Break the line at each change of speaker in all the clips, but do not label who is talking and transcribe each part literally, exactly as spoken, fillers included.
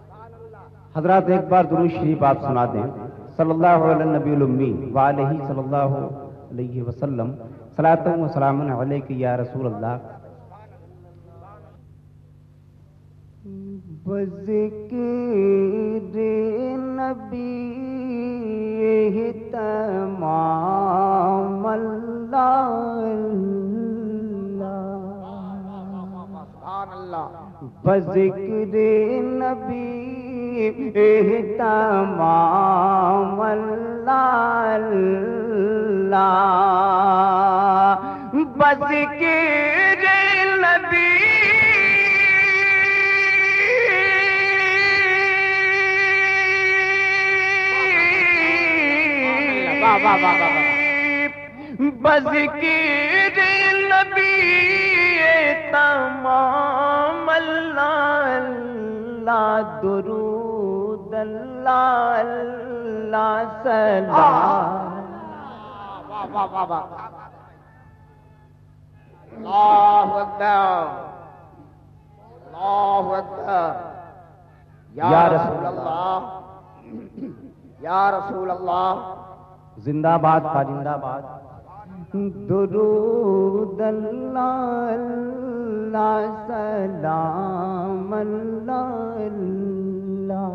حضرات ایک بار درود شریف آپ سنا دیں، صلی اللہ علی النبی الامی وعلیہ صلی اللہ علیہ وسلم، صلاۃ و سلام علیک یا رسول اللہ۔
بذکر نبی تمام اللہ، بذکر نبی تمام اللہ، بذکر نبی بذکر نبی تمام اللہ، اللہ درود اللہ اللہ سلام۔
اللہ اکبر، اللہ اکبر، یا رسول اللہ، یا رسول اللہ،
زندہ باد پائندہ باد۔
درود اللہ اللہ سلام اللہ اللہ۔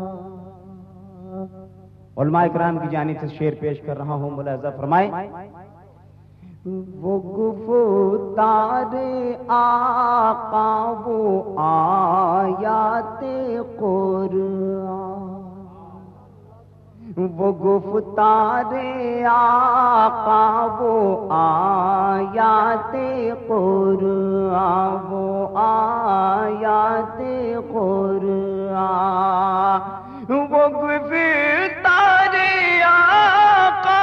علماء کرام کی جانب سے شعر پیش کر رہا ہوں، ملاحظہ فرمائیں۔
وہ گفتار آقا وہ آیات قرآن، وہ گفتار آقا وہ آیات قرآن، وہ آیات قرآن، وہ گفتار آقا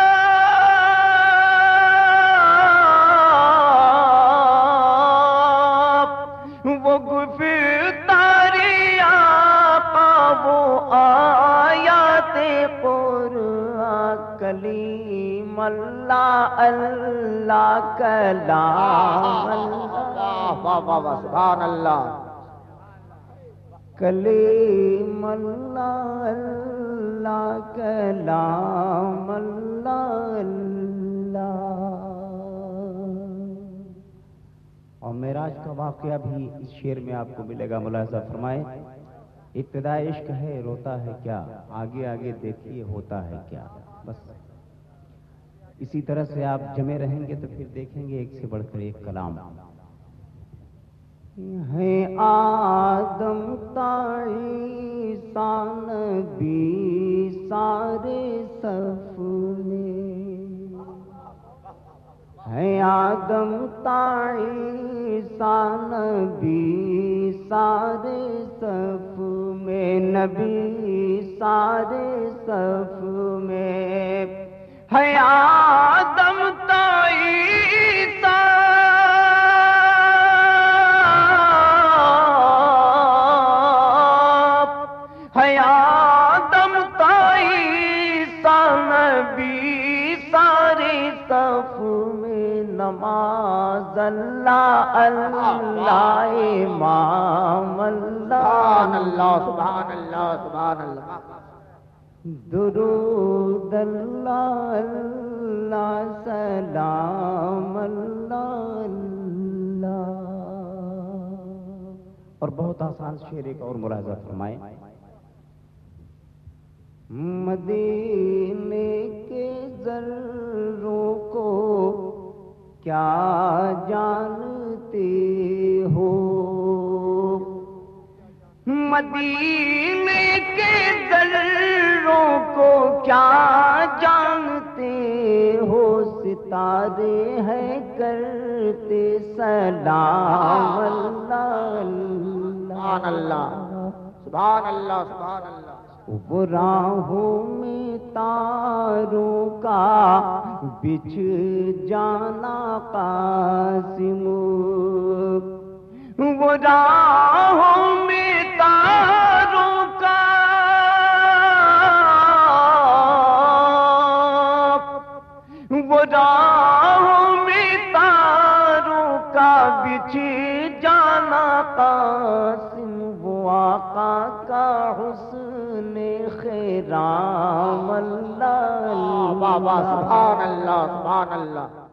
وہ گفتار آقا وہ آیات قرآن، کلیم اللہ اللہ کلام اللہ،
سبحان اللہ،
کلیم اللہ اللہ کلام اللہ اللہ۔
اور معراج کا واقعہ بھی اس شعر میں آپ کو ملے گا، ملاحظہ فرمائیں۔ ابتدائے عشق ہے روتا ہے کیا، آگے آگے دیکھیے ہوتا ہے کیا۔ بس اسی طرح سے آپ جمے رہیں گے تو پھر دیکھیں گے ایک سے بڑھ کر ایک کلام
ہے۔ آدم تا عیسیٰ نبی سارے صف میں، ہے آدم تا عیسیٰ نبی سارے صف میں، نبی سارے صف میں، ہے آدم تا عیسیٰ ہے آدم تا عیسیٰ نبی سارے صف میں، نماز اللہ اللہ امام
سبحان
اللہ،
اللہ، سبحان اللہ، سبحان اللہ،
درود اللہ اللہ سلام اللہ اللہ۔
اور بہت آسان شعر ایک اور ملاحظہ فرمائیں۔
مدینے کے ذروں کو کیا جانتے ہو، مدینے کے ذروں کو کیا جانتے ہو، ستارے ہیں کرتے سلام اللہ
سبحان اللہ، سبحان اللہ، سبحان اللہ۔
وہ راہوں میں تاروں کا بچھ جانا قاسم، وہ راہوں میں تاروں کا وہ راہوں میں تاروں کا بچھ جانا قاسم، وہ آقا
آقا کا حسن خرام اللہ
واہ واہ، سبحان اللہ سبحان اللہ.